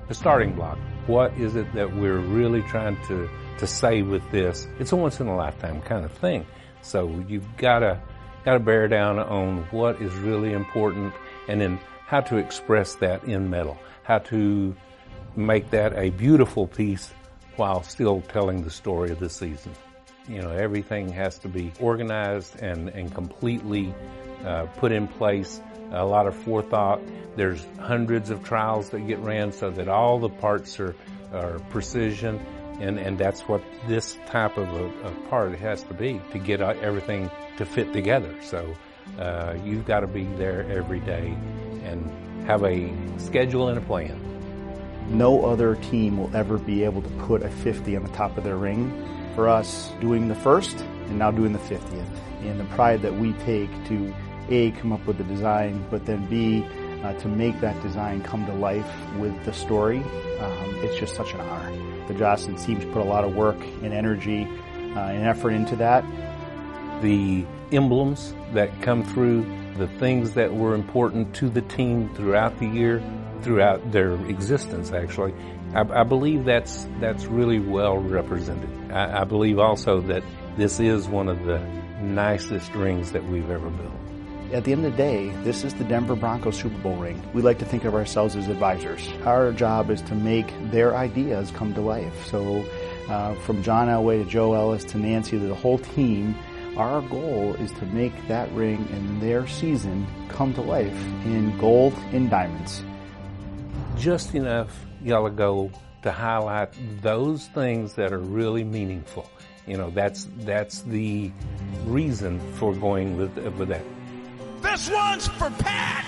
the starting block. What is it that we're really trying to say with this? It's a once-in-a-lifetime kind of thing. So you've got to bear down on what is really important, and then how to express that in metal, how to make that a beautiful piece while still telling the story of the season. You know, everything has to be organized and completely put in place. A lot of forethought. There's hundreds of trials that get ran so that all the parts are precision, and that's what this type of a part has to be to get everything to fit together. So you've got to be there every day and have a schedule and a plan. No other team will ever be able to put a 50 on the top of their ring. For us, doing the first and now doing the 50th, and the pride that we take to A, come up with the design, but then B, to make that design come to life with the story, it's just such an honor. The Joslyn teams put a lot of work and energy and effort into that. The emblems that come through, the things that were important to the team throughout the year, throughout their existence actually, I believe that's really well represented. I believe also that this is one of the nicest rings that we've ever built. At the end of the day, this is the Denver Broncos Super Bowl ring. We like to think of ourselves as advisors. Our job is to make their ideas come to life. So from John Elway to Joe Ellis to Nancy to the whole team, our goal is to make that ring and their season come to life in gold and diamonds. Just enough yellow gold to highlight those things that are really meaningful. You know, that's the reason for going with that. This one's for Pat!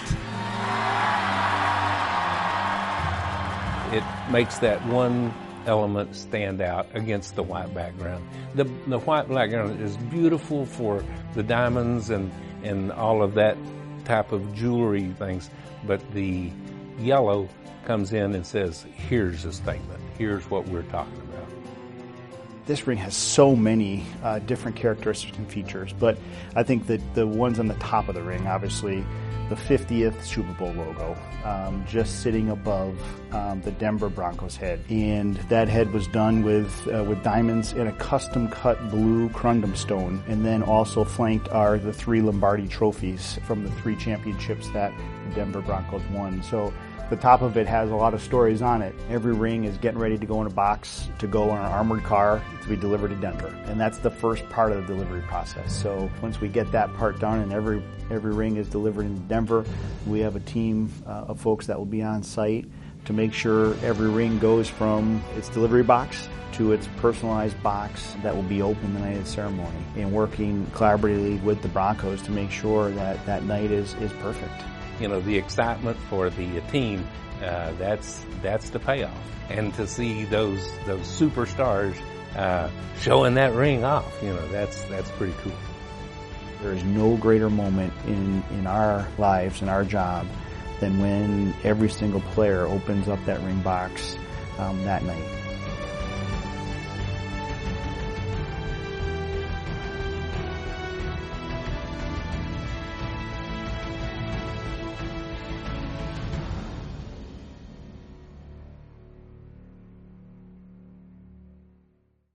It makes that one element stand out against the white background. The white background is beautiful for the diamonds and all of that type of jewelry things, but the yellow comes in and says, here's a statement. Here's what we're talking about. This ring has so many different characteristics and features, but I think that the ones on the top of the ring, obviously, the 50th Super Bowl logo, just sitting above the Denver Broncos head. And that head was done with diamonds and a custom-cut blue corundum stone, and then also flanked are the 3 Lombardi trophies from the 3 championships that the Denver Broncos won. So the top of it has a lot of stories on it. Every ring is getting ready to go in a box to go on an armored car to be delivered to Denver. And that's the first part of the delivery process. So once we get that part done and every ring is delivered in Denver, we have a team of folks that will be on site to make sure every ring goes from its delivery box to its personalized box that will be open the night of the ceremony, and working collaboratively with the Broncos to make sure that that night is perfect. You know, the excitement for the team, that's the payoff. And to see those superstars showing that ring off, you know, that's pretty cool. There is no greater moment in our lives and our job than when every single player opens up that ring box that night.